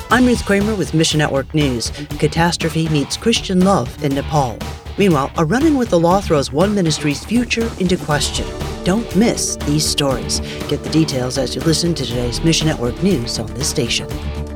I'm Ruth Kramer with Mission Network News. Catastrophe meets Christian love in Nepal. Meanwhile, a run-in with the law throws one ministry's future into question. Don't miss these stories. Get the details as you listen to today's Mission Network News on this station.